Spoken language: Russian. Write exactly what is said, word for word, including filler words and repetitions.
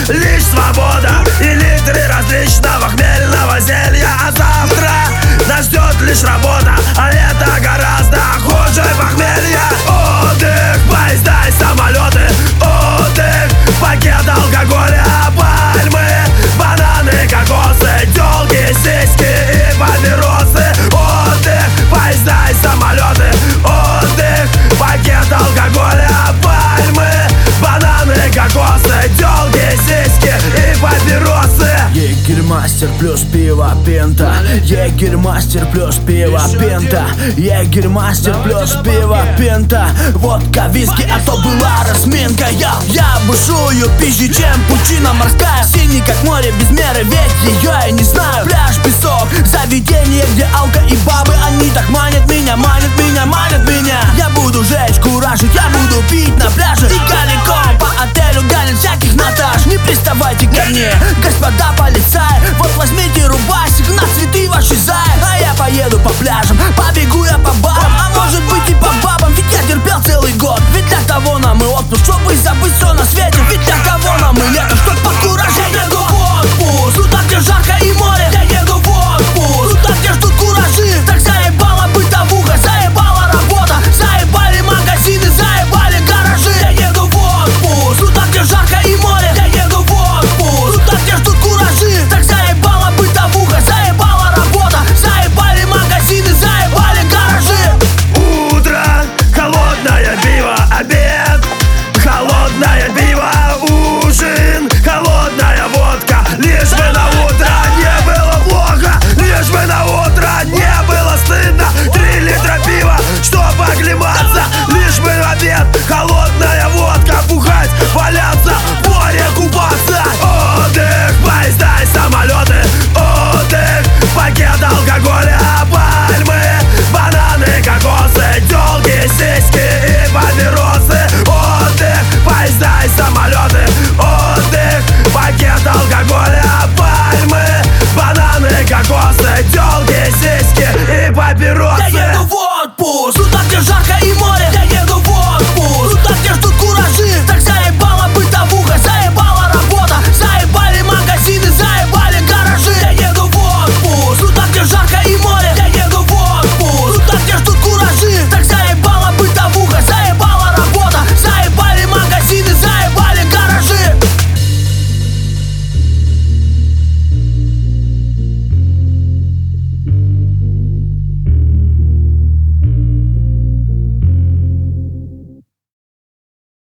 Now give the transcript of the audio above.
лишь свобода и литры различного хмельного зелья. А завтра нас ждет лишь работа, а это гораздо хуже похмелья. Отдых, поезда и самолеты, отдых, пакет алкоголя, пальмы, бананы, кокосы, тёлки, сиськи и папиросы. Отдых, поезда и самолеты, отдых, пакет алкоголя, пальмы, бананы, кокосы, тёлки, сиськи и папиросы. Егерь-мастер плюс пиво пента, егерь-мастер плюс пиво пента, егерь-мастер плюс пиво пента. Водка, виски, а то была разминка. Я, я бушую пизже, чем пучина морская, синий как море без меры, ведь ее я не знаю. Пляж, песок, заведение, где алка и бабы, они так манят меня, манят меня, манят меня. Я буду жечь, куражить, я буду пить на пляже и голиком по отелю галин всяких Наташ. Не приставайте ко мне, господа полицаи, вот возьмите рубасик, на цветы ваши зая. А я поеду по пляжам, побегу я по барам, а может быть и по бабам, ведь я терпел целый год. Ведь для того нам и отпуск, чтобы забыть все на свете. Ведь для кого